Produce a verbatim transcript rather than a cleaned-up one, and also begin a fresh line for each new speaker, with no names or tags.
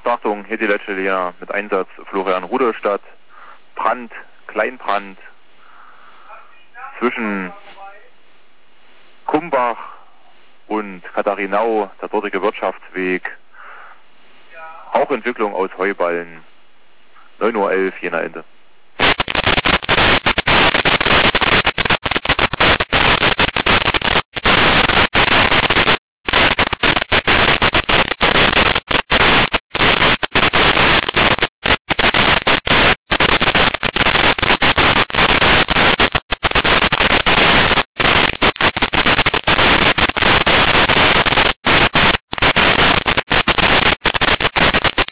Betrachtung hier die letzte Linie mit Einsatz Florian Rudolstadt, Brand, Kleinbrand zwischen Kumbach und Katharinau, der dortige Wirtschaftsweg, auch Entwicklung aus Heuballen, neun Uhr elf, Jena Ende.